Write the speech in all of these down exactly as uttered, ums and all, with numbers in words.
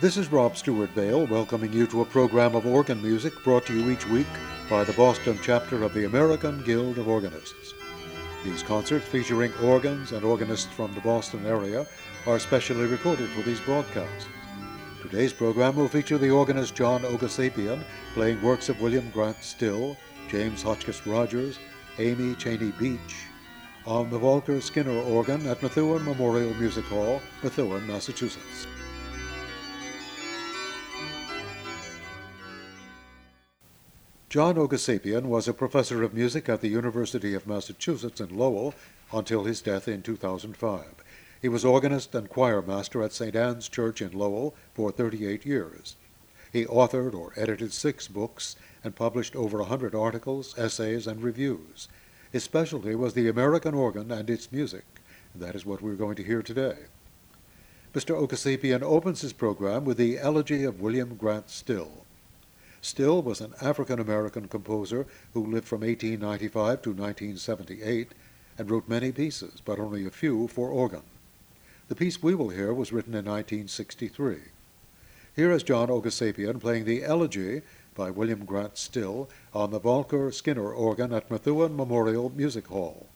This is Rob Stewart Bale welcoming you to a program of organ music brought to you each week by the Boston chapter of the American Guild of Organists. These concerts featuring organs and organists from the Boston area are specially recorded for these broadcasts. Today's program will feature the organist John Ogosapian playing works of William Grant Still, James Hotchkiss Rogers, Amy Cheney Beach, on the Volker Skinner organ at Methuen Memorial Music Hall, Methuen, Massachusetts. John Ogosapian was a professor of music at the University of Massachusetts in Lowell until his death in two thousand five. He was organist and choir master at Saint Anne's Church in Lowell for thirty-eight years. He authored or edited six books and published over a hundred articles, essays, and reviews. His specialty was the American organ and its music, and that is what we're going to hear today. Mister Ogosapian opens his program with the Elegy of William Grant Still. Still was an African-American composer who lived from eighteen ninety-five to nineteen seventy-eight and wrote many pieces, but only a few for organ. The piece we will hear was written in nineteen sixty-three. Here is John Ogosapian playing the Elegy by William Grant Still on the Volker Skinner organ at Methuen Memorial Music Hall.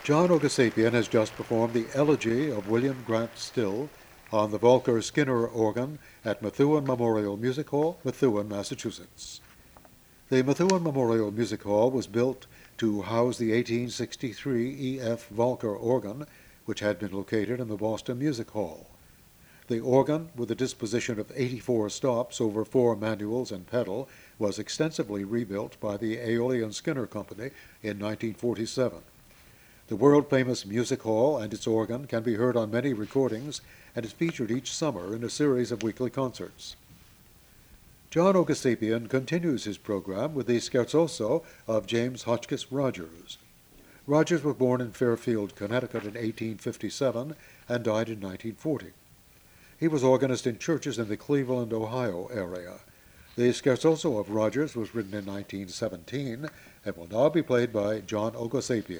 John Ogosapian has just performed the Elegy of William Grant Still on the Volker Skinner organ at Methuen Memorial Music Hall, Methuen, Massachusetts. The Methuen Memorial Music Hall was built to house the eighteen sixty-three E F Volker organ, which had been located in the Boston Music Hall. The organ, with a disposition of eighty-four stops over four manuals and pedal, was extensively rebuilt by the Aeolian Skinner Company in nineteen forty-seven. The world-famous music hall and its organ can be heard on many recordings and is featured each summer in a series of weekly concerts. John Ogosapian continues his program with the scherzoso of James Hotchkiss Rogers. Rogers was born in Fairfield, Connecticut in eighteen fifty-seven and died in nineteen forty. He was organist in churches in the Cleveland, Ohio area. The scherzoso of Rogers was written in nineteen seventeen and will now be played by John Ogosapian.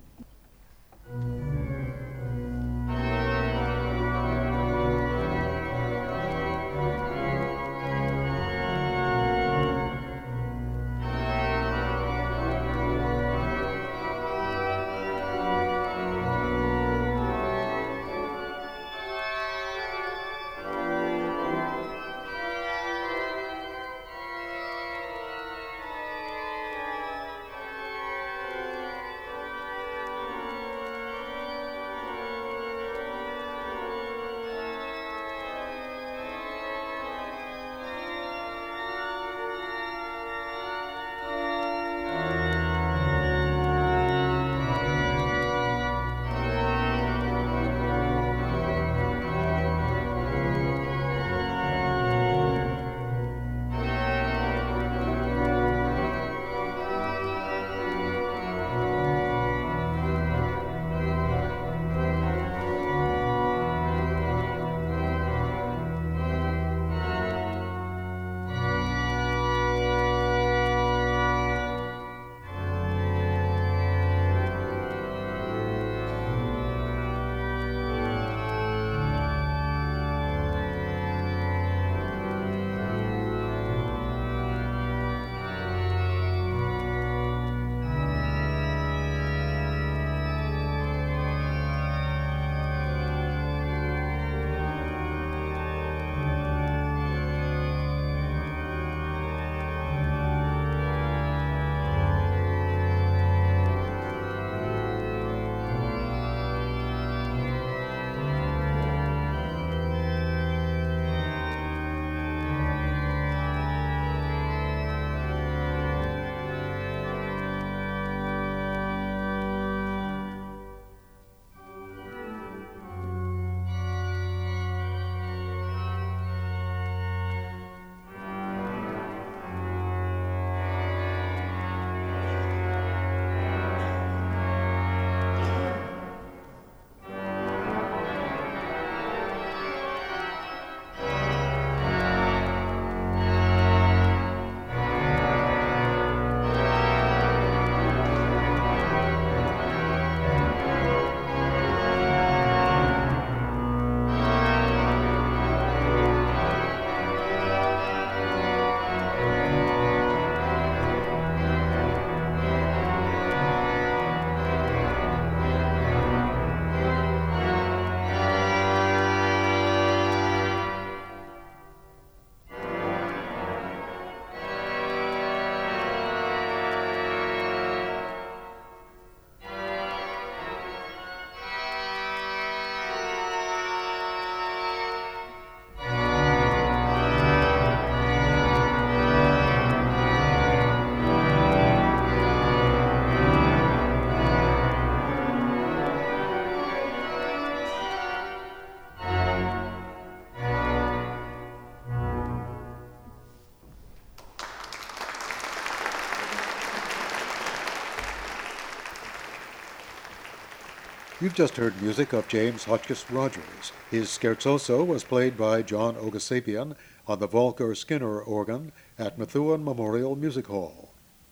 You've just heard music of James Hotchkiss Rogers. His scherzoso was played by John Ogosapian on the Volker Skinner organ at Methuen Memorial Music Hall.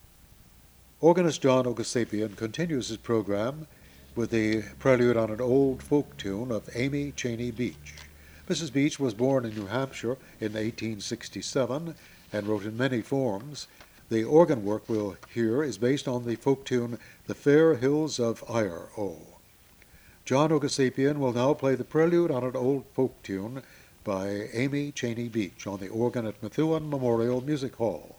Organist John Ogosapian continues his program with the prelude on an old folk tune of Amy Cheney Beach. Missus Beach was born in New Hampshire in eighteen sixty-seven and wrote in many forms, The organ work we'll hear is based on the folk tune The Fair Hills of Ire, O. John Ogosapian will now play the prelude on an old folk tune by Amy Cheney Beach on the organ at Methuen Memorial Music Hall.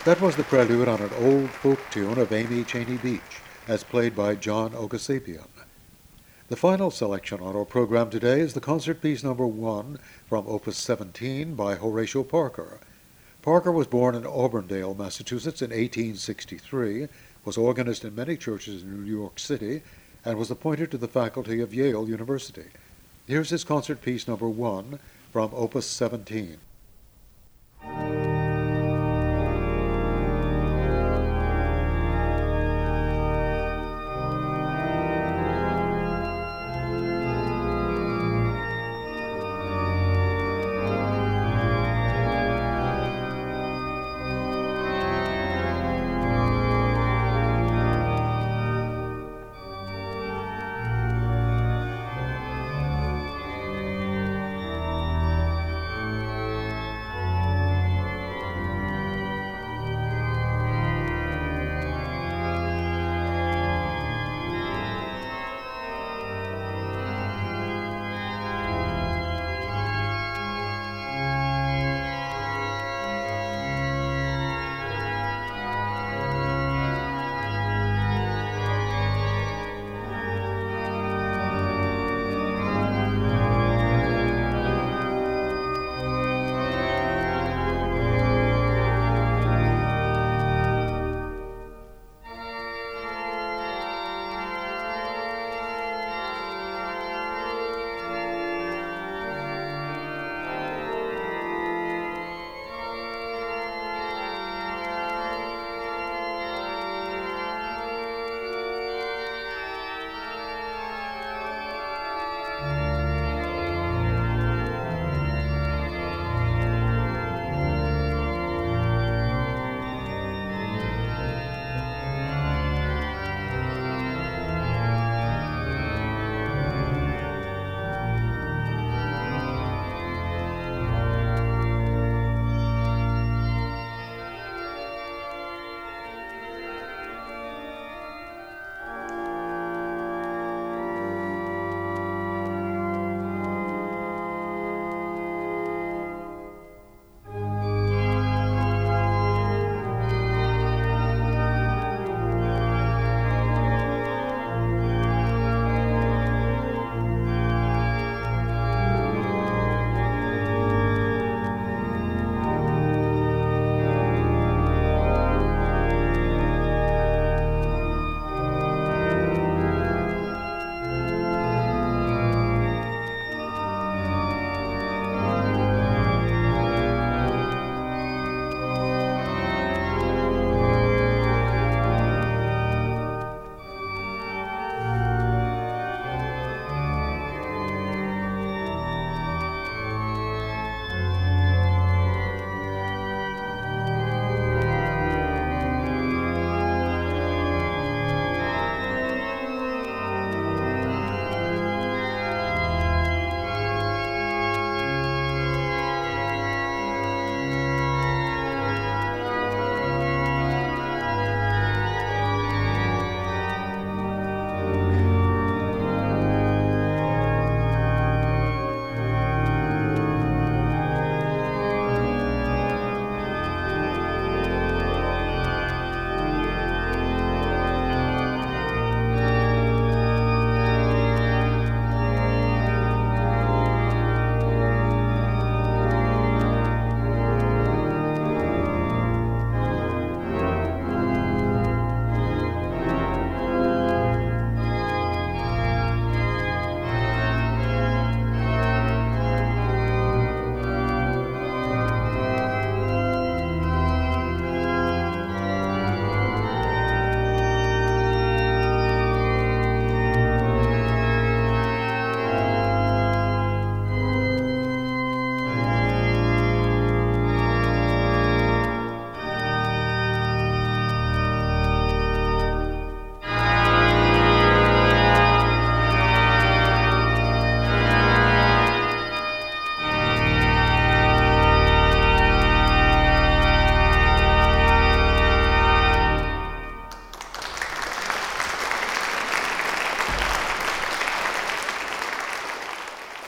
That was the prelude on an old folk tune of Amy Cheney Beach, as played by John Ogosapian. The final selection on our program today is the concert piece number one from Opus seventeen by Horatio Parker. Parker was born in Auburndale, Massachusetts in eighteen sixty-three, was organist in many churches in New York City, and was appointed to the faculty of Yale University. Here's his concert piece number one from Opus seventeen.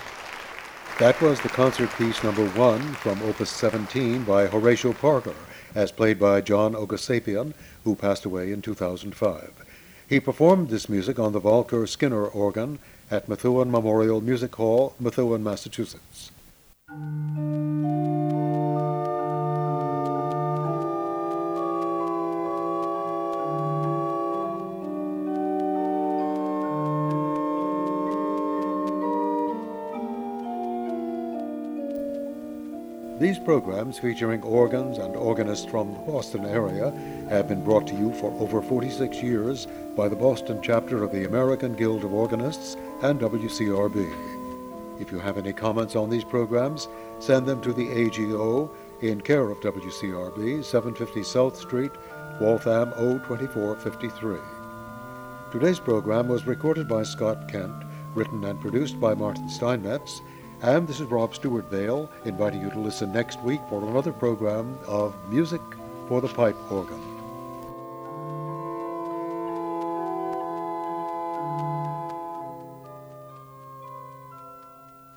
That was the concert piece number one from Opus seventeen by Horatio Parker, as played by John Ogasapian, who passed away in two thousand five. He performed this music on the Volker Skinner organ at Methuen Memorial Music Hall, Methuen, Massachusetts. These programs, featuring organs and organists from the Boston area, have been brought to you for over forty-six years by the Boston chapter of the American Guild of Organists and W C R B. If you have any comments on these programs, send them to the A G O in care of W C R B, seven fifty South Street, Waltham O twenty-four fifty-three. Today's program was recorded by Scott Kent, written and produced by Martin Steinmetz, and this is Rob Stewart Vale, inviting you to listen next week for another program of Music for the Pipe Organ.